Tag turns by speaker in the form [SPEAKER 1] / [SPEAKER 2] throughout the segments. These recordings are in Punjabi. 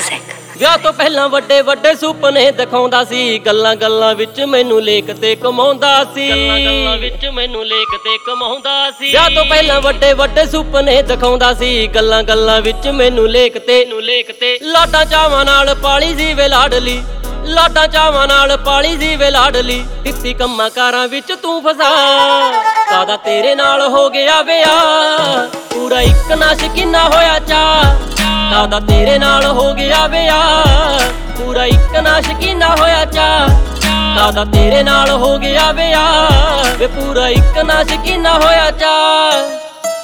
[SPEAKER 1] music।
[SPEAKER 2] ਵਿਆਹ ਤੋਂ ਪਹਿਲਾਂ ਵੱਡੇ ਵੱਡੇ ਸੁਪਨੇ ਦਿਖਾਉਂਦਾ ਸੀ, ਗੱਲਾਂ ਗੱਲਾਂ ਵਿੱਚ ਮੈਨੂੰ ਲੇਖ ਤੇ ਕਮਾਉਂਦਾ ਸੀ, ਗੱਲਾਂ ਗੱਲਾਂ ਵਿੱਚ ਮੈਨੂੰ ਲੇਖ ਤੇ ਕਮਾਉਂਦਾ ਸੀ। ਵਿਆਹ ਤੋਂ ਪਹਿਲਾਂ ਵੱਡੇ ਵੱਡੇ ਸੁਪਨੇ ਦਿਖਾਉਂਦਾ ਸੀ, ਗੱਲਾਂ ਗੱਲਾਂ ਵਿੱਚ ਮੈਨੂੰ ਲੇਖ ਤੇ ਲਾਡਾਂ ਚਾਵਾਂ ਨਾਲ ਪਾਲੀ ਸੀ ਵੇ ਲਾਡਲੀ, ਲਾਡਾਂ ਚਾਵਾਂ ਨਾਲ ਪਾਲੀ ਸੀ ਵੇ ਲਾਡਲੀ। ਦਿੱਤੀ ਕੰਮਾਂ ਕਾਰਾਂ ਵਿੱਚ ਤੂੰ ਫਸਾ, ਕਾਦਾ ਤੇਰੇ ਨਾਲ ਹੋ ਗਿਆ ਵਿਆਹ, ਪੂਰਾ ਇੱਕ ਨਾ ਸ਼ਕੀਨਾ ਹੋਇਆ ਚਾਹ, ਕਾਦਾ ਤੇਰੇ ਨਾਲ ਹੋ ਗਿਆ ਵਿਆਹ, ਪੂਰਾ ਇੱਕ ਨਾ ਸ਼ਕੀਨਾ ਹੋਇਆ ਚਾਹ, ਕਾਦਾ ਤੇਰੇ ਨਾਲ ਹੋ ਗਿਆ ਵਿਆਹ, ਵੇ ਪੂਰਾ ਇੱਕ ਨਾ ਸ਼ਕੀਨਾ ਹੋਇਆ ਚਾਹ।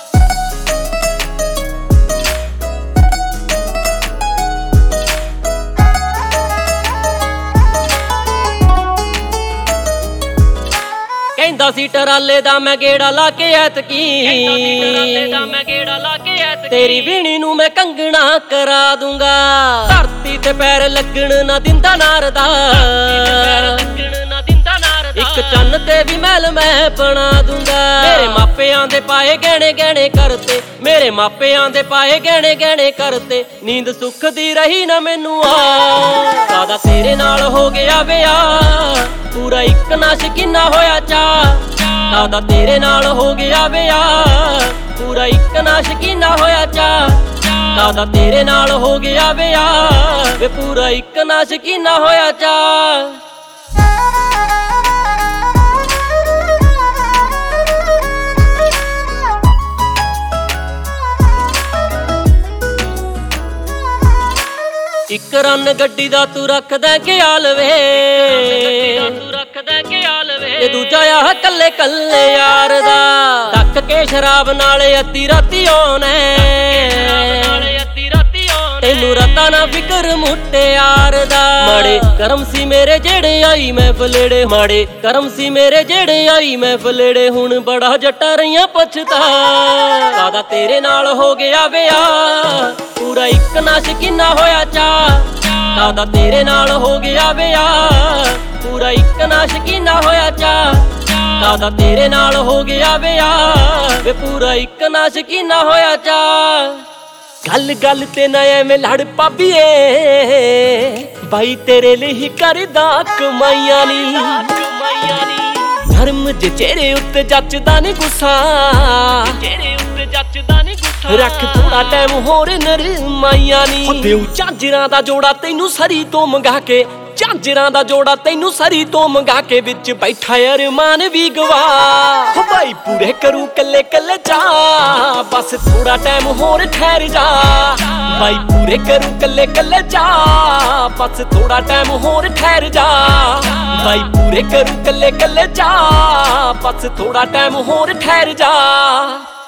[SPEAKER 2] ਕਹਿੰਦਾ ਸੀ ਟਰਾਲੇ ਦਾ ਮੈਂ ਗੇੜਾ ਲਾ ਕੇ ਐਤਕੀ, ਤੇਰੀ ਵੀਣੀ ਨੂੰ ਮੈਂ ਕੰਗਣਾ ਕਰਾ ਦੂੰਗਾ, ਧਰਤੀ ਤੇ ਪੈਰ ਲੱਗਣ ਨਾ ਦਿੰਦਾ ਨਾਰਦਾ, ਇੱਕ ਚੰਨ ਤੇ ਵੀ ਮਹਿਲ ਮੈਂ ਬਣਾ ਦੂੰਗਾ। ਮੇਰੇ ਮਾਪਿਆਂ ਦੇ ਪਾਏ ਗਹਿਣੇ ਗਹਿਣੇ ਕਰਤੇ, ਮੇਰੇ ਮਾਪਿਆਂ ਦੇ ਪਾਏ ਗਹਿਣੇ ਗਹਿਣੇ ਕਰਤੇ, ਨੀਂਦ ਸੁੱਖ ਦੀ ਰਹੀ ਨਾ ਮੈਨੂੰ ਆ, ਕਾਦਾ ਤੇਰੇ ਨਾਲ ਹੋ ਗਿਆ ਵਿਆਹ, ਪੂਰਾ ਇੱਕ ਨਾ ਸ਼ਕੀਨਾ ਹੋਇਆ ਚਾਹ, ਕਾਦਾ ਤੇਰੇ ਨਾਲ ਹੋ ਗਿਆ ਵਿਆਹ, ਪੂਰਾ ਇੱਕ ਨਾ ਸ਼ਕੀਨਾ ਹੋਇਆ ਚਾਹ, ਕਾਦਾ ਤੇਰੇ ਨਾਲ ਹੋ ਗਿਆ ਵਿਆਹ, ਵੇ ਪੂਰਾ ਇੱਕ ਨਾ ਸ਼ਕੀਨਾ ਹੋਇਆ ਚਾਹ। ਇੱਕ ਰਨ ਗੱਡੀ ਦਾ ਤੂੰ ਰੱਖਦਾ ਖਿਆਲ ਵੇ, ਤੇ ਦੂਜਾ ਆਹ ਕੱਲੇ ਕੱਲੇ ਯਾਰ ਦਾ, ਢੱਕ ਕੇ ਸ਼ਰਾਬ ਨਾਲ ਅੱਧੀ ਰਾਤੀ ਆਉਣਾ, ਤੈਨੂੰ ਰਾਤਾਂ ਨਾ ਫਿਕਰ ਮੁਟਿਆਰ ਦਾ। ਮਾੜੇ ਕਰਮ ਸੀ ਮੇਰੇ ਜਿਹੜੇ ਆਈ ਮੈਂ ਫਲੇੜੇ, ਮਾੜੇ ਕਰਮ ਸੀ ਮੇਰੇ ਜਿਹੜੇ ਆਈ ਮੈਂ ਫਲੇੜੇ, ਹੁਣ ਬੜਾ ਜੱਟਾ ਰਹੀਆਂ ਪਛਤਾ, ਕਾਦਾ ਤੇਰੇ ਨਾਲ ਹੋ ਗਿਆ ਵਿਆਹ, ਪੂਰਾ ਇੱਕ ਨਾ ਸ਼ਕੀਨਾ ਹੋਇਆ ਚਾਹ, ਕਾਦਾ ਤੇਰੇ ਨਾਲ ਹੋ ਗਿਆ ਵਿਆਹ, ਪੂਰਾ ਇੱਕ ਨਾ ਸ਼ਕੀਨਾ ਹੋਇਆ ਚਾਹ, ਕਾਦਾ ਤੇਰੇ ਨਾਲ ਹੋ ਗਿਆ ਵਿਆਹ, ਵੇ ਪੂਰਾ ਇੱਕ ਨਾ ਸ਼ਕੀਨਾ ਹੋਇਆ ਚਾਹ। ਗੱਲ ਗੱਲ ਤੇ ਨਾ ਐਵੇਂ ਲੜ ਪਾਬੀਏ, ਬਾਈ ਤੇਰੇ ਲਈ ਕਰਦਾ ਕਮਾਈਆਂ ਨੀ, ਧਰਮ ਜੇ ਚਿਹਰੇ ਉੱਤੇ ਜੱਚਦਾ ਨੀ ਗੁੱਸਾ, ਰੱਖ ਥੋੜਾ ਟਾਈਮ ਹੋਰ ਨਰਮਾਈਆਂ ਨੀ, ਦਿਉ ਝਾਂਜਰਾਂ ਦਾ ਜੋੜਾ ਤੈਨੂੰ ਸਰੀ ਤੋਂ ਮੰਗਾ ਕੇ, ਝਾਂਜਰਾਂ ਦਾ ਜੋੜਾ ਤੈਨੂੰ ਸਰੀ ਤੋਂ ਮੰਗਾ ਕੇ, ਵਿੱਚ ਬੈਠਾ ਅਰਮਾਨ ਵੀ ਗਵਾ, ਹੋ ਬਾਈ ਪੂਰੇ ਕਰੂ ਕੱਲੇ ਕੱਲੇ ਜਾ, ਬਸ ਥੋੜਾ ਟਾਈਮ ਹੋਰ ਠਹਿਰ ਜਾ, ਬਾਈ ਪੂਰੇ ਕਰੂ ਕੱਲੇ ਕੱਲੇ ਜਾ, ਬਸ ਥੋੜਾ ਟਾਈਮ ਹੋਰ ਠਹਿਰ ਜਾ, ਬਾਈ ਪੂਰੇ ਕਰੂ ਕੱਲੇ ਕੱਲੇ ਜਾ, ਬਸ ਥੋੜਾ ਟਾਈਮ ਹੋਰ ਠਹਿਰ ਜਾ।